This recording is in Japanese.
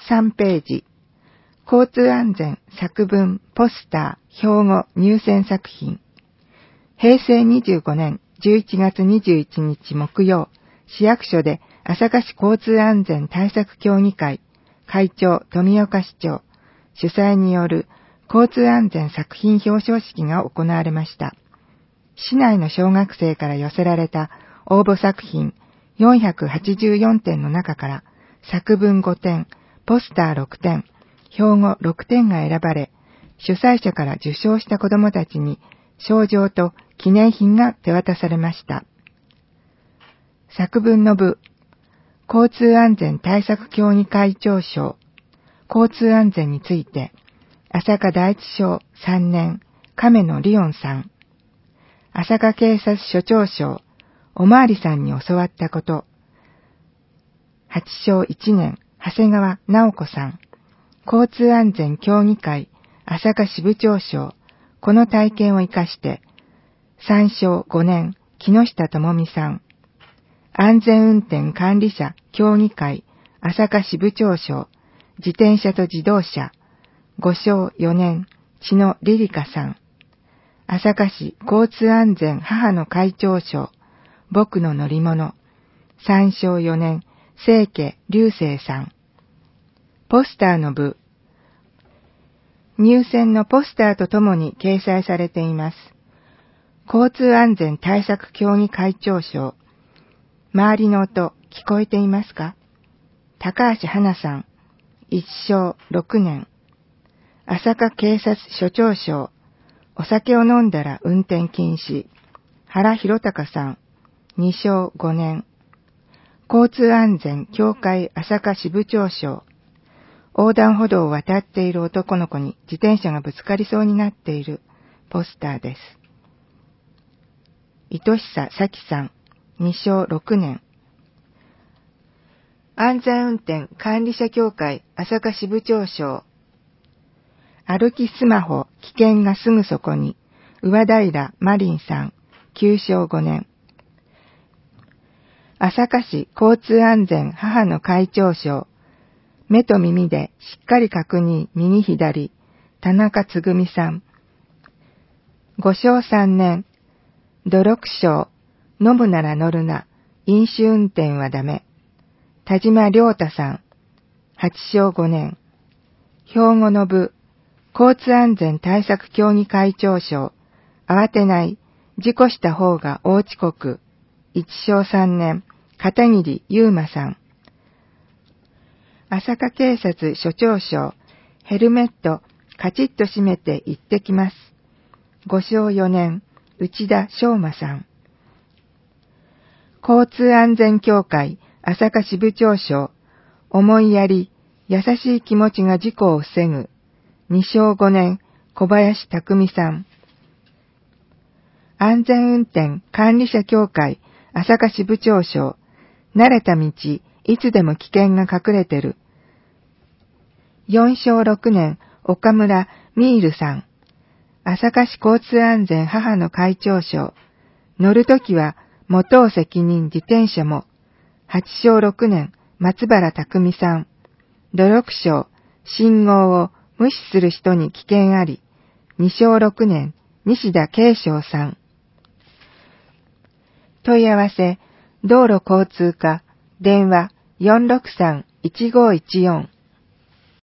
3ページ。交通安全作文、ポスター、標語、入選作品。平成25年11月21日木曜、市役所で朝霞市交通安全対策協議会、会長富岡市長、主催による交通安全作品表彰式が行われました。市内の小学生から寄せられた応募作品484点の中から作文5点、ポスター6点、標語6点が選ばれ、主催者から受賞した子どもたちに賞状と記念品が手渡されました。作文の部、交通安全対策協議会長賞、交通安全について、朝霞第一小3年、亀野リオンさん。朝霞警察署長賞、おまわりさんに教わったこと。8小1年、長谷川直子さん。交通安全協議会、朝霞支部長賞、この体験を生かして、3小5年、木下智美さん。安全運転管理者協議会、朝霞支部長賞、自転車と自動車、5小4年、千野リリカさん。朝霞市交通安全母の会長賞、僕の乗り物、3小4年、清家隆生さん。ポスターの部、入選のポスターとともに掲載されています。交通安全対策協議会長賞、周りの音聞こえていますか？高橋花さん、1小6年。朝霞警察署長賞、お酒を飲んだら運転禁止、原博隆さん、2小5年。交通安全協会朝霞支部長賞、横断歩道を渡っている男の子に自転車がぶつかりそうになっているポスターです。糸久咲さん、2小6年。安全運転管理者協会朝霞支部長賞、歩きスマホ危険がすぐそこに、上平マリンさん、9小5年。朝霞市交通安全母の会長賞、目と耳でしっかり確認右左、田中つぐみさん。5小3年。努力賞、飲むなら乗るな、飲酒運転はダメ。田島良太さん。8小5年。標語の部、交通安全対策協議会長賞、慌てない、事故した方が大遅刻、1小3年、片桐優馬さん。朝霞警察署長賞、ヘルメット、カチッと締めて行ってきます。5小4年、内田昌馬さん。交通安全協会、朝霞支部長賞、思いやり、優しい気持ちが事故を防ぐ、2小5年、小林匠さん。安全運転管理者協会、朝霞支部長賞、慣れた道、いつでも危険が隠れてる。4小6年、岡村ミールさん。朝霞市交通安全母の会長賞、乗るときは、持とう責任自転車も。8小6年、松原匠さん。努力賞、信号を無視する人に危険あり。2小6年、西田慶章さん。問い合わせ、道路交通課、電話 463-1514